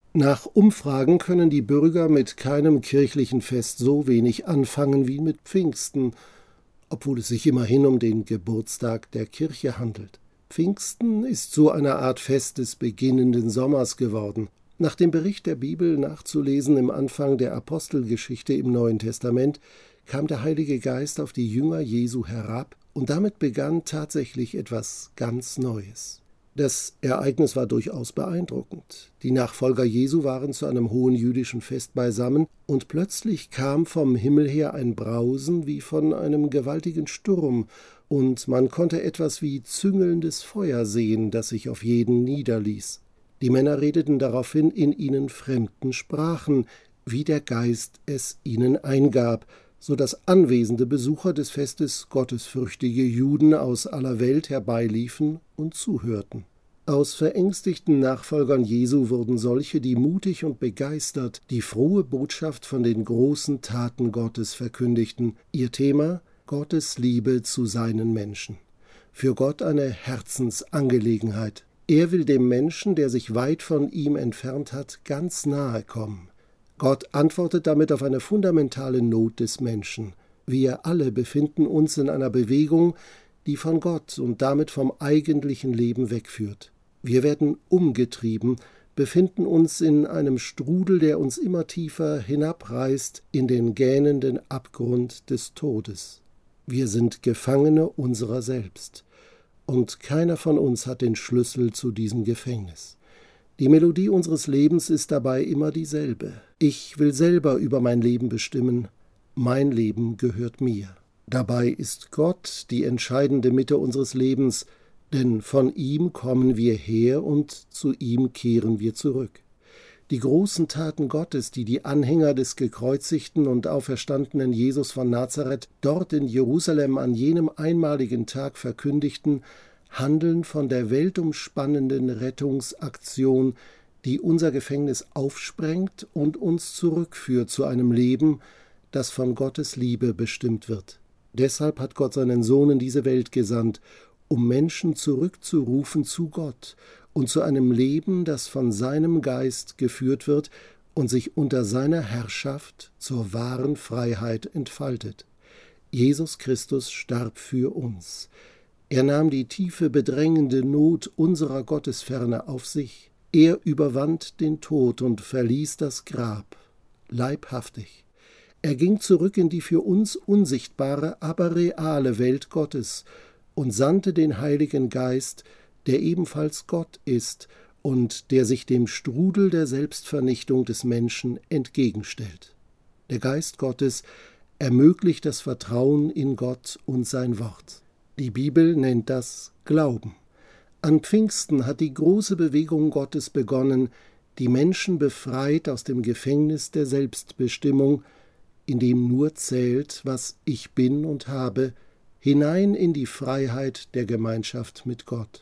Nach Umfragen können die Bürger mit keinem kirchlichen Fest so wenig anfangen wie mit Pfingsten, obwohl es sich immerhin um den Geburtstag der Kirche handelt. Pfingsten ist so eine Art Fest des beginnenden Sommers geworden. Nach dem Bericht der Bibel nachzulesen im Anfang der Apostelgeschichte im Neuen Testament kam der Heilige Geist auf die Jünger Jesu herab und damit begann tatsächlich etwas ganz Neues. Das Ereignis war durchaus beeindruckend. Die Nachfolger Jesu waren zu einem hohen jüdischen Fest beisammen und plötzlich kam vom Himmel her ein Brausen wie von einem gewaltigen Sturm und man konnte etwas wie züngelndes Feuer sehen, das sich auf jeden niederließ. Die Männer redeten daraufhin in ihnen fremden Sprachen, wie der Geist es ihnen eingab, so dass anwesende Besucher des Festes gottesfürchtige Juden aus aller Welt herbeiliefen und zuhörten. Aus verängstigten Nachfolgern Jesu wurden solche, die mutig und begeistert die frohe Botschaft von den großen Taten Gottes verkündigten. Ihr Thema: Gottes Liebe zu seinen Menschen. Für Gott eine Herzensangelegenheit. Er will dem Menschen, der sich weit von ihm entfernt hat, ganz nahe kommen. Gott antwortet damit auf eine fundamentale Not des Menschen. Wir alle befinden uns in einer Bewegung, die von Gott und damit vom eigentlichen Leben wegführt. Wir werden umgetrieben, befinden uns in einem Strudel, der uns immer tiefer hinabreißt in den gähnenden Abgrund des Todes. Wir sind Gefangene unserer selbst. Und keiner von uns hat den Schlüssel zu diesem Gefängnis. Die Melodie unseres Lebens ist dabei immer dieselbe. Ich will selber über mein Leben bestimmen. Mein Leben gehört mir. Dabei ist Gott die entscheidende Mitte unseres Lebens, denn von ihm kommen wir her und zu ihm kehren wir zurück. Die großen Taten Gottes, die die Anhänger des gekreuzigten und auferstandenen Jesus von Nazareth dort in Jerusalem an jenem einmaligen Tag verkündigten, handeln von der weltumspannenden Rettungsaktion, die unser Gefängnis aufsprengt und uns zurückführt zu einem Leben, das von Gottes Liebe bestimmt wird. Deshalb hat Gott seinen Sohn in diese Welt gesandt, um Menschen zurückzurufen zu Gott und zu einem Leben, das von seinem Geist geführt wird und sich unter seiner Herrschaft zur wahren Freiheit entfaltet. Jesus Christus starb für uns. Er nahm die tiefe, bedrängende Not unserer Gottesferne auf sich. Er überwand den Tod und verließ das Grab, leibhaftig. Er ging zurück in die für uns unsichtbare, aber reale Welt Gottes und sandte den Heiligen Geist, der ebenfalls Gott ist und der sich dem Strudel der Selbstvernichtung des Menschen entgegenstellt. Der Geist Gottes ermöglicht das Vertrauen in Gott und sein Wort. Die Bibel nennt das Glauben. An Pfingsten hat die große Bewegung Gottes begonnen, die Menschen befreit aus dem Gefängnis der Selbstbestimmung, in dem nur zählt, was ich bin und habe, hinein in die Freiheit der Gemeinschaft mit Gott.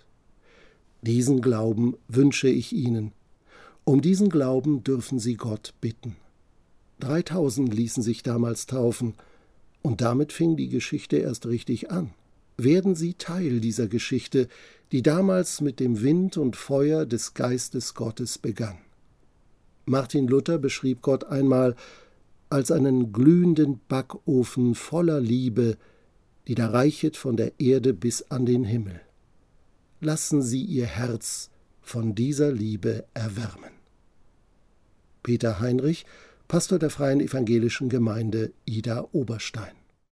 Diesen Glauben wünsche ich Ihnen. Um diesen Glauben dürfen Sie Gott bitten. 3000 ließen sich damals taufen, und damit fing die Geschichte erst richtig an. Werden Sie Teil dieser Geschichte, die damals mit dem Wind und Feuer des Geistes Gottes begann. Martin Luther beschrieb Gott einmal als einen glühenden Backofen voller Liebe, die da reichet von der Erde bis an den Himmel. Lassen Sie Ihr Herz von dieser Liebe erwärmen. Peter Heinrich, Pastor der Freien Evangelischen Gemeinde Idar-Oberstein.